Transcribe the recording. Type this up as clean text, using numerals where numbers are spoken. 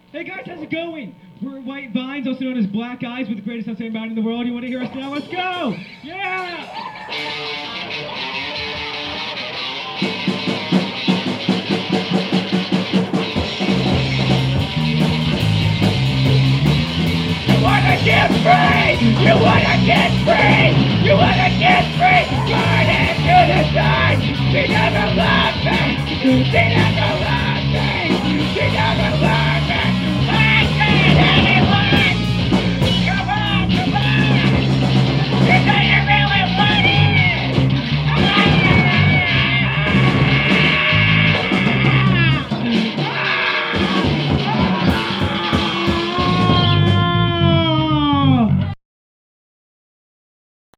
Hey guys, how's it going? We're White Vines, also known as Black Eyes, with the greatest outside band in the world. You want to hear us now? Let's go! Yeah! You wanna get free! You wanna get free! You wanna get free! Burn into the sun! She never loved me! She never loved me!